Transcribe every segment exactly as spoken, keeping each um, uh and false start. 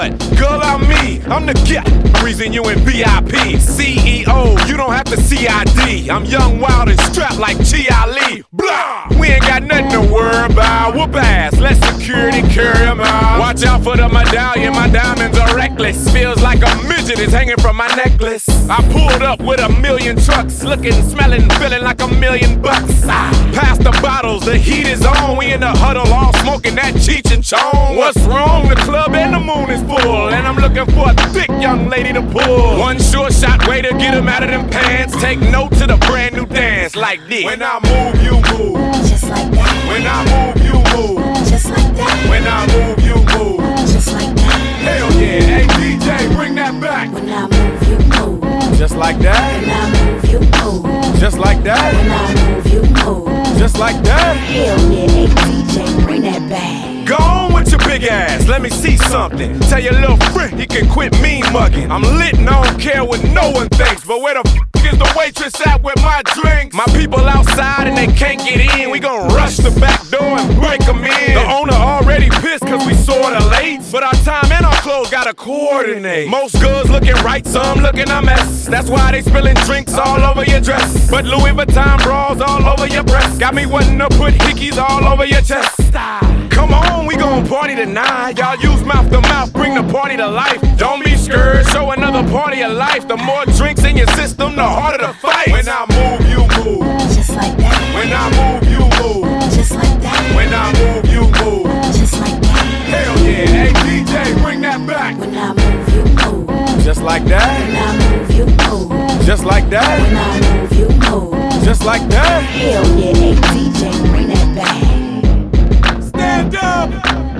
what? Girl, I'm me. I'm the get reason you in V I P. C E O, you don't have to C I D. I'm young, wild, and strapped like Chi Ali. Blah! We ain't got nothing to worry about. Whoop ass, let security carry 'em out. Watch out for the medallion, my diamonds are reckless. Feels like a midget is hanging from my necklace. I pulled up with a million trucks, looking, smelling, feeling like a million bucks. Ah, pass the bottles, the heat is on. We in the huddle, all smoking that Cheech and Chong. What's wrong? The club and the moon is full, and I'm looking for a thick young lady to pull. One sure shot way to get 'em out of them pants. Take note to the brand new dance like this. When I move, you move. Just like that. When I move, you move. Just like that. When I move, you move. Just like that. Hell yeah, hey D J, bring that back. When I move, you move. Just like that. When I move, you move. Just like that. When I move, you move. Just like that. Hell yeah, hey D J, bring that back. Go on with your big ass, let me see something. Tell your little friend he can quit mean mugging. I'm lit and I don't care what no one thinks, but where the f is the waitress at with my drinks? My people outside and they can't get in. We gon' rush the back door and break 'em in. The owner already pissed cause we sorta late, but our time and our clothes gotta coordinate. Most girls looking right, some looking a mess. That's why they spilling drinks all over your dress. But Louis Vuitton bras all over your breasts got me wanting to put hickeys all over your chest. Come on, we gon' party tonight. Y'all use mouth to mouth, bring the party to life. Don't be scared, show another party of life. The more drinks in your system, the harder to fight. When I move, you move. Just like that. When I move, you move. Just like that. When I move, you move. Just like that. Hell yeah, hey D J, bring that back. When I move, you move. Just like that. When I move, you move. Just like that. When I move, you move. Just like that. Hell yeah, hey D J, bring that back. Stand up!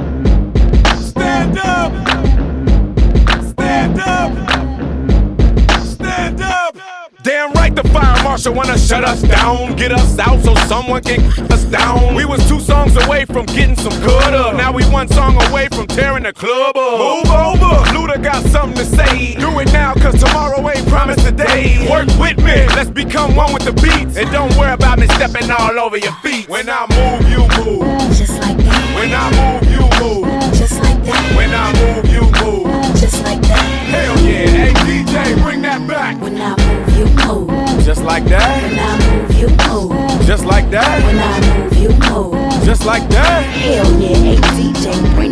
Stand up! Stand up! Stand up! Damn right the fire marshal wanna shut us down. Get us out so someone can us down. We was two songs away from getting some good up. Now we one song away from tearing the club up. Move over! Luda got something to say. Do it now cause tomorrow ain't promised today. Work with me, let's become one with the beats. And don't worry about me stepping all over your feet. When I move, you move. Just like that. When I move, you move. Just like that. When I move, you move. Just like that. Hell yeah, hey D J, bring that back. When I move, you move. Just like that. When I move, you move. Just like that. When I move, you move. Just like that. Hell yeah, hey D J, bring